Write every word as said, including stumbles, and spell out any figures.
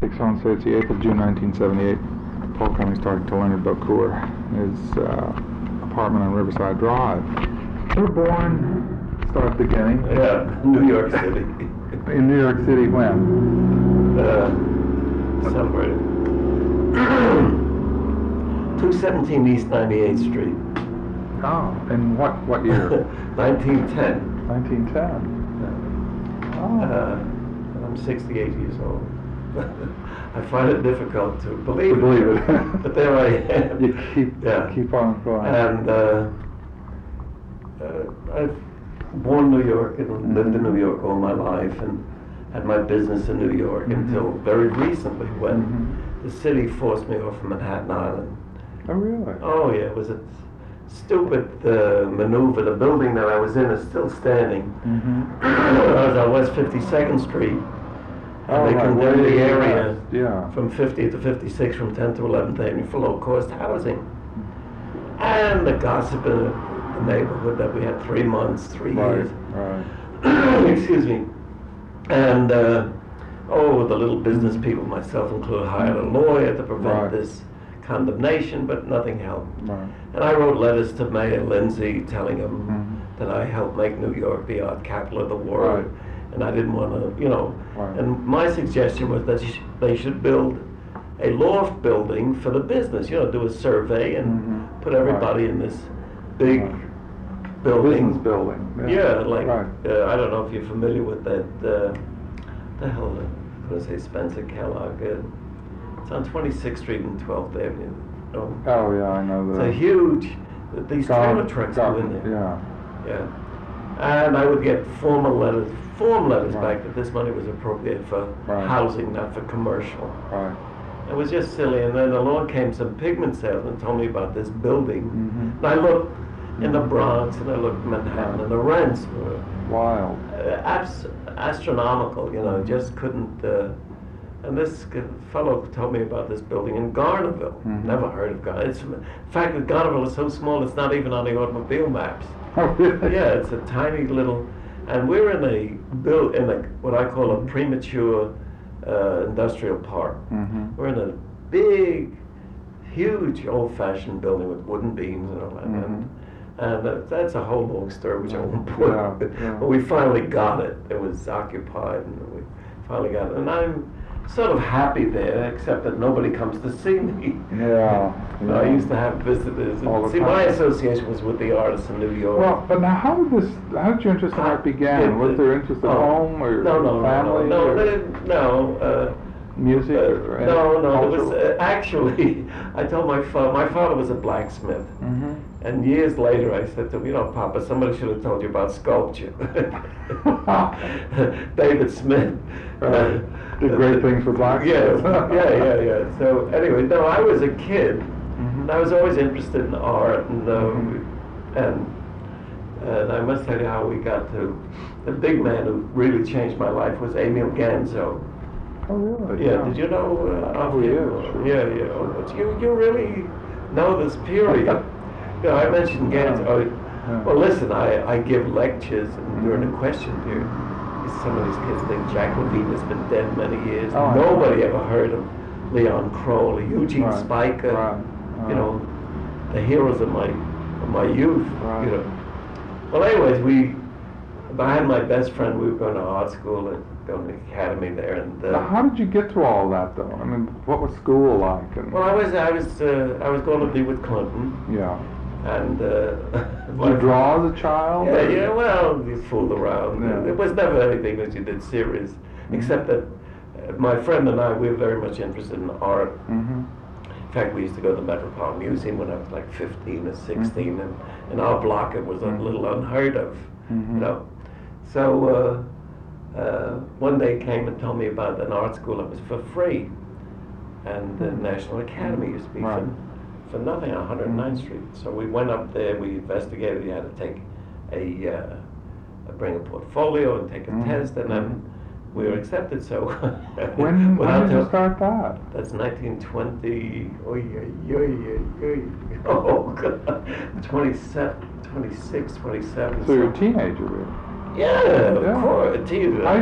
takes on, say it's the eighth of June nineteen seventy-eight. Paul Cummings starting to learn about Coeur, his uh, apartment on Riverside Drive. You were born, start at the beginning. Yeah, New York City. In New York City when? Uh, somewhere. two seventeen East ninety-eighth Street. Oh, in what, what year? nineteen ten. nineteen ten. Oh. Uh, I'm sixty-eight years old. I find it difficult to believe to believe it, it. but there I am. You keep yeah. keep on going. And uh, uh, I've born in New York and mm-hmm. lived in New York all my life, and had my business in New York mm-hmm. until very recently when mm-hmm. the city forced me off of Manhattan Island. Oh really? Oh yeah, it was a stupid uh, maneuver. The building that I was in is still standing. Mm-hmm. I was on West fifty-second Street. And oh, they right. condemned the area yeah. from fiftieth to fifty-sixth, from tenth to eleventh Avenue for low-cost housing. And the gossip in the neighborhood that we had three months, three right, years. Right. Excuse me. And, uh, oh, the little business people, myself included, hired a lawyer to prevent right. this condemnation, but nothing helped. Right. And I wrote letters to Mayor Lindsay telling him mm-hmm. that I helped make New York the art capital of the world. Right. And I didn't want to, you know, right. and my suggestion was that sh- they should build a loft building for the business, you know, do a survey and mm-hmm. put everybody right. in this big right. building. Business building. Yeah, yeah like, right. uh, I don't know if you're familiar with that, uh, the hell, uh, I was going to say Spencer Kellogg. Uh, it's on twenty-sixth Street and twelfth Avenue. Oh, oh yeah, I know that. It's a huge, these trailer trucks go in there. Yeah. Yeah. And I would get formal letters, form letters right. back that this money was appropriate for right. housing, not for commercial. Right. It was just silly. And then along came some pigment salesmen and told me about this building. Mm-hmm. And I looked mm-hmm. in the Bronx and I looked in Manhattan right. and the rents were wild, uh, abs- astronomical. You know, just couldn't. Uh, and this fellow told me about this building in Garnerville. Mm-hmm. Never heard of Garnerville. It's, in fact, that Garnerville is so small it's not even on the automobile maps. Oh, really? Yeah, it's a tiny little, and we're in a build in a what I call a premature uh, industrial park. Mm-hmm. We're in a big, huge, old-fashioned building with wooden beams and all that. Mm-hmm. And, and uh, that's a whole long story, which I won't put. Yeah, yeah. But we finally got it. It was occupied, and we finally got it. And I'm sort of happy there, except that nobody comes to see me. Yeah. You know, yeah. I used to have visitors. And see, time. my association was with the artists in New York. Well, but now, how did this? How did your interest in art begin? It, was there interest at oh, home or no, no, family? No, no, or no. no uh, music? uh, or no, no. It was cultural? uh, actually. I told my father. My father was a blacksmith, mm-hmm. and years later, I said to him, "You know, Papa, somebody should have told you about sculpture." David Smith. Right. Uh, Did great things for blacksmiths. Yeah, yeah, yeah, yeah. So anyway, no, I was a kid, mm-hmm. and I was always interested in art, and uh, mm-hmm. and and I must tell you how we got to the big man who really changed my life was Emil Ganzo. Oh really? Yeah. yeah. Did you know? Uh, oh yeah. Sure. Yeah, yeah. Oh, but you you really know this period. You know, I mentioned Ganzo. Yeah. Oh, yeah. Well, listen, I I give lectures, and mm-hmm. during the question period. Some of these kids think Jack Levine has been dead many years. Oh, Nobody ever heard of Leon Kroll, Eugene right. Spiker. Right. Right. You know, the heroes of my of my youth. Right. You know. Well, anyways, we. I had my best friend. We were going to art school and going to the academy there. And uh, now, how did you get to all that, though? I mean, what was school like? And well, I was I was uh, I was going to be with Clinton. Yeah. And uh, did you draw as a child? Yeah, yeah. Well, you fooled around. Yeah. It was never anything that you did serious, mm-hmm. except that uh, my friend and I we were very much interested in art. Mm-hmm. In fact, we used to go to the Metropolitan Museum when I was like fifteen or sixteen, mm-hmm. and in our block it was a mm-hmm. little unheard of, mm-hmm. you know. So uh, uh, one day came and told me about an art school that was for free, and the National Academy used to be right. for. for nothing on one hundred ninth Street. So we went up there, we investigated, you had to take a, uh, bring a portfolio and take a mm-hmm. test, and then we were accepted, so. when when did you start that? That's nineteen twenty, oy, oy, oy, oy, oh, God, twenty-seven, twenty-six, twenty-seven. So you're a teenager, really? Yeah, yeah. of course, a teenager.